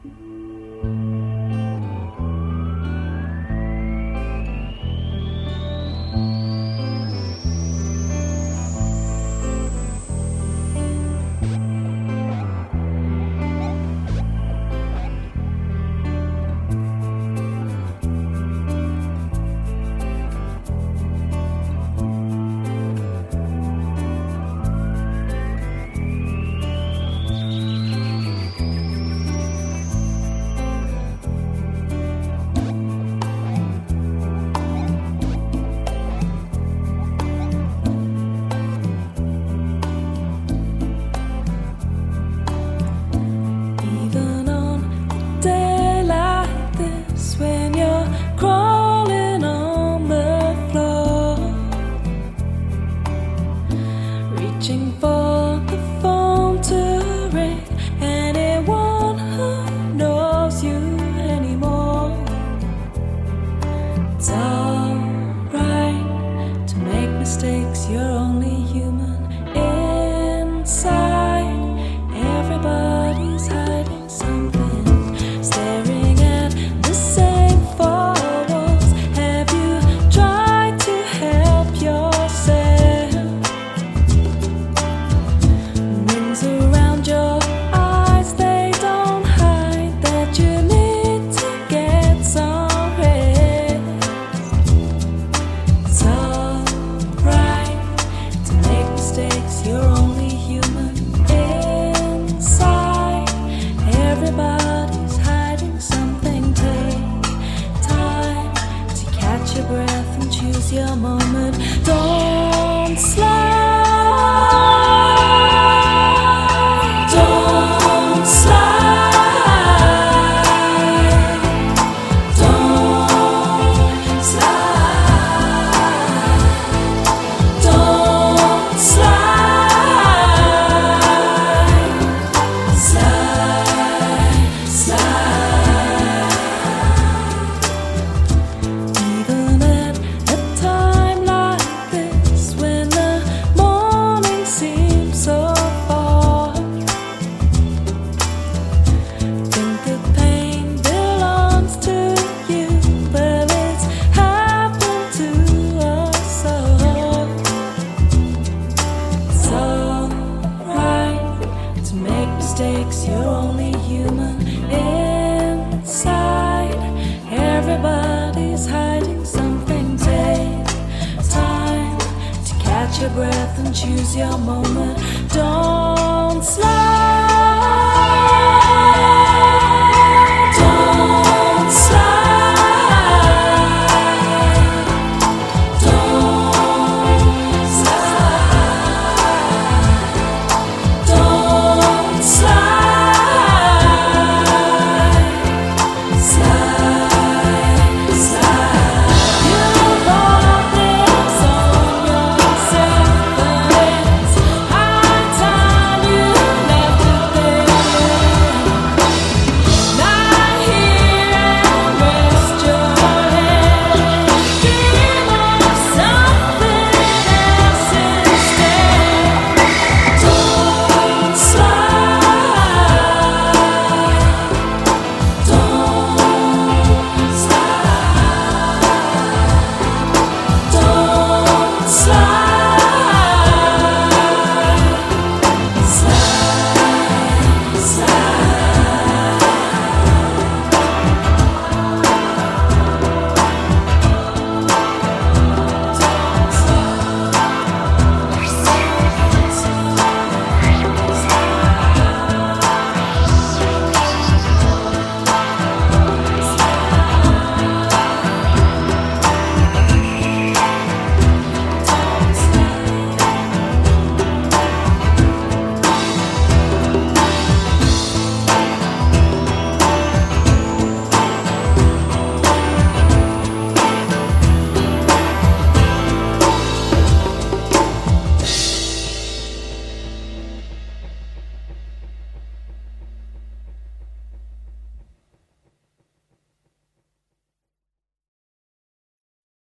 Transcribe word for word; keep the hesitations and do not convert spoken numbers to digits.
Reaching for the phone to ring, anyone who knows you anymore. It's alright to make mistakes, you're only human. Inside, everybody's hiding something, staring at the same four walls. Have you tried to help yourself? Around your eyes, they don't hide that you need to get some rest. It's alright to make mistakes, you're only human. Inside, everybody's hiding something. Take time to catch your breath and choose your moment. Don't slide. Mistakes, you're only human. Inside, everybody's hiding something. Take time to catch your breath and choose your moment. Don't